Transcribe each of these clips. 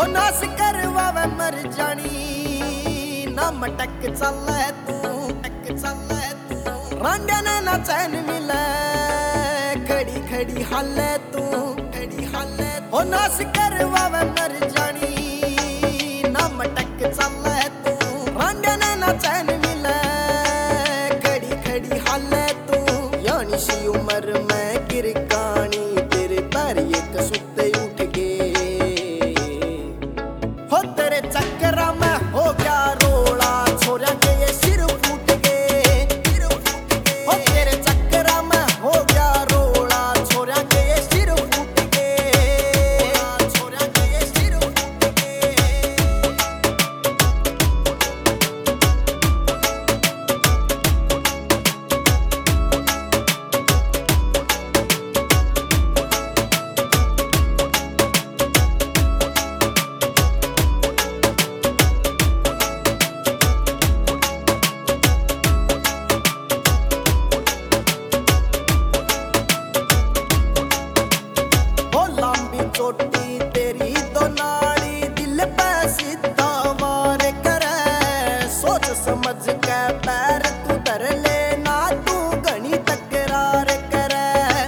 ओ नास करवावे मर जानी ना मटक चले तू रांडे ने ना चैन मिले खड़ी खड़ी हाले तू ओ नास करवावे मर जानी ना मटक चले तू रांडे ने ना चैन मिले खड़ी खड़ी हाले तू यानी सी उम्र में गिरकानी तेरे पैर एक सुते उठ गए हो तेरे चक्करा में हो गया रोला छोरा के ये सिर फूट गए हो तेरे चक्करा में हो गया रोला छोरा के ये सिर फूट गए छोरा के ये सिर फूट गए। चोटी तेरी दो नाड़ी दिल पे सीधा वार करे सोच समझ के पैर तू धर ले ना तू घनी तकरार करे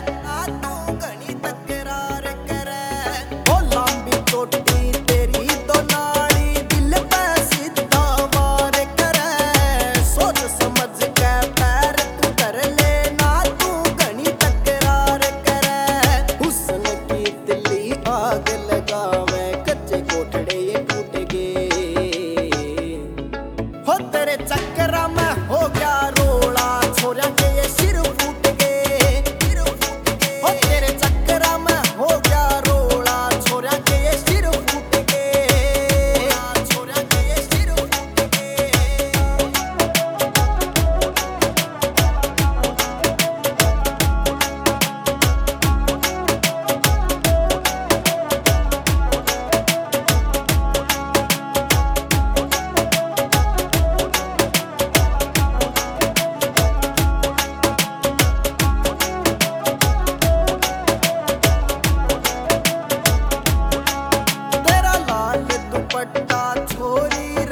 ओ लंबी चोटी तेरी दो नाड़ी दिल पे सीधा वार करे सोच समझ के पैर तू धर ले ना तू घनी तकरार करे हुस्न की दिल्ली आग लगावे कच्चे कोठड़े ये टूट गए हो तेरे चक्करा में हो गया रोला छोरा के ये सिर फूट गए हो तेरे चक्करा में हो गया रोला छोरा के ये सिर फूट गए छोरा के ये सिर फूट गए। तेरा लाल दुपट्टा छोरी